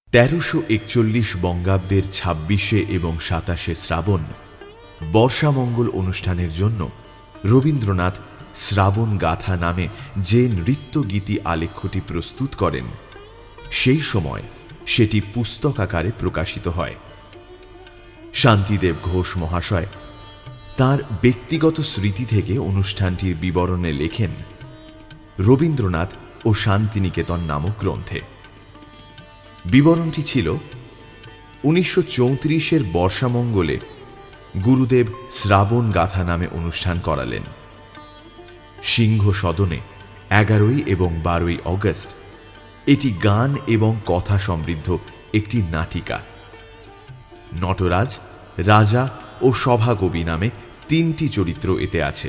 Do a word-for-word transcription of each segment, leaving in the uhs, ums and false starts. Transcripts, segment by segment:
তেরোশো একচল্লিশ বঙ্গাব্দের ছাব্বিশে এবং সাতাশে শ্রাবণ বর্ষামঙ্গল অনুষ্ঠানের জন্য রবীন্দ্রনাথ শ্রাবণ গাথা নামে যে নৃত্যগীতি আলেখ্যটি প্রস্তুত করেন, সেই সময় সেটি পুস্তক আকারে প্রকাশিত হয়। শান্তিদেব ঘোষ মহাশয় তাঁর ব্যক্তিগত স্মৃতি থেকে অনুষ্ঠানটির বিবরণে লেখেন রবীন্দ্রনাথ ও শান্তিনিকেতন নামক গ্রন্থে। বিবরণটি ছিল, উনিশশো চৌত্রিশের বর্ষামঙ্গলে গুরুদেব শ্রাবণ গাথা নামে অনুষ্ঠান করালেন। সিংহ সদনে এগারোই এবং বারোই অগস্ট এটি গান এবং কথা সমৃদ্ধ একটি নাটিকা। নটরাজ, রাজা ও সভাকবি নামে তিনটি চরিত্র এতে আছে।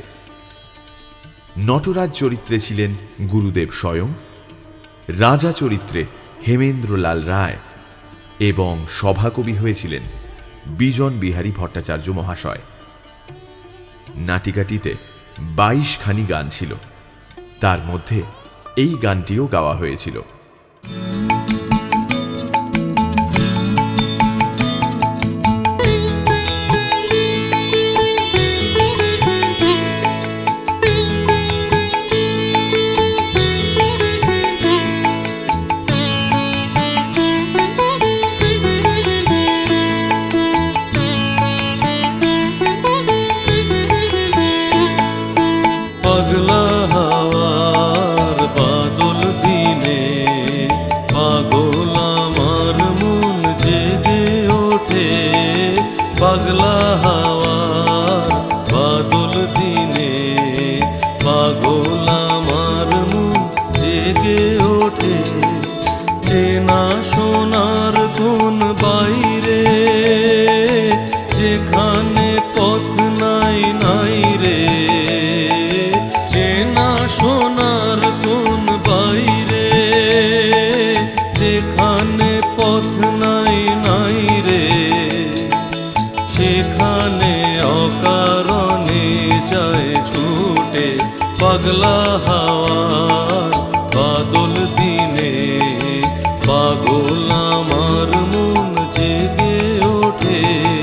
নটরাজ চরিত্রে ছিলেন গুরুদেব স্বয়ং, রাজা চরিত্রে হেমেন্দ্রলাল রায় এবং সভাকবি হয়েছিলেন বিজন বিহারী ভট্টাচার্য মহাশয়। নাটিকাটিতে বাইশ খানি গান ছিল, তার মধ্যে এই গানটিও গাওয়া হয়েছিল। পাগলা হাওয়ার বাদল দিনে পাগল আমার মন জেগে ওঠে। পাগলা হাওয়ার বাদল দিনে পাগল আমার মন জেগে ওঠে। চেনা সোনার কোন বাইরে যেখানে পথ নাই নাই রে। সোনার কোন বাইরে যেখানে পথ নাই নাই রে। সেখানে অকারণে যায় ছুটে। পাগলা হাওয়ার বাদল দিনে পাগল আমার মন জেগে ওঠে।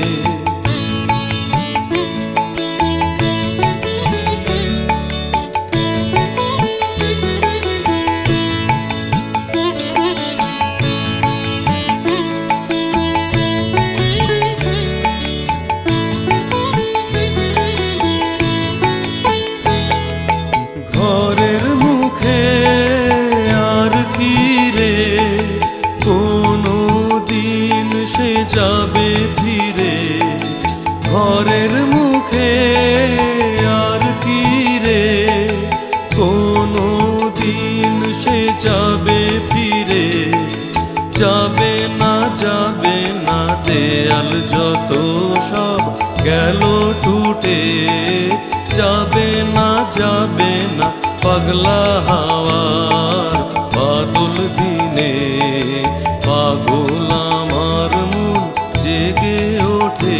ঘরের মুখে আর কি রে কোনো দিন সে যাবে ফিরে। ঘরের মুখে আর কি রে কোনো দিন সে যাবে ফিরে। যাবে না যাবে না দেয়াল যত সব গেল টুটে। যাবে না যাবে না পাগলা হাওয়ার বাদল দিনে পাগল আমার মন জেগে ওঠে।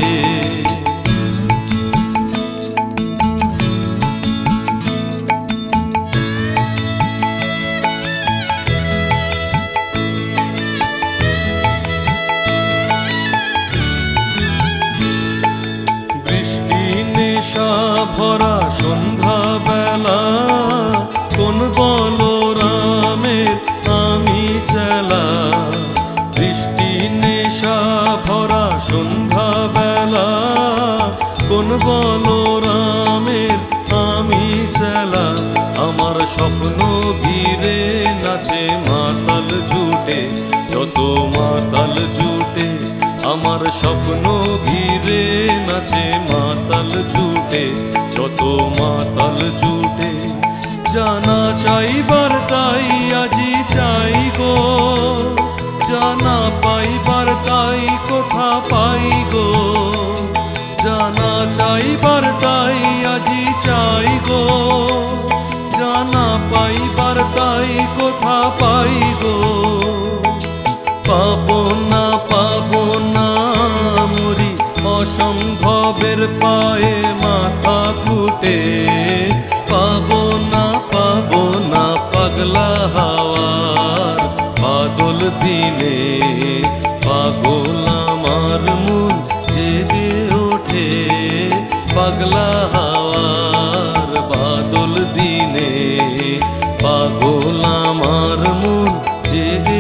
বৃষ্টি নেশা ভরা সন্ধ্যা বেলা কোন বলরামের আমি চেলা। বৃষ্টি নেশা ভরা সন্ধ্যা বেলা কোন বলরামের আমি চেলা। আমার স্বপ্ন ঘিরে নাচে মাতাল জুটে যত মাতাল জুটে। আমার স্বপ্ন ঘিরে নাচে মাতাল জুটে যত মাতাল জুটে। জানা চাইবার তাই আজি চাই গো, জানা পাইবার তাই কোথা পাই গো। জানা চাইবার তাই আজি চাই গো, জানা পাইবার তাই কোথা পাই গো। পাবো না পাবো না মরি অসম্ভবের পায়ে মাথা ফুটে। পাবো না পাবো না পাগলা হাওয়ার বাদল দিনে পাগল আমার মন জেগে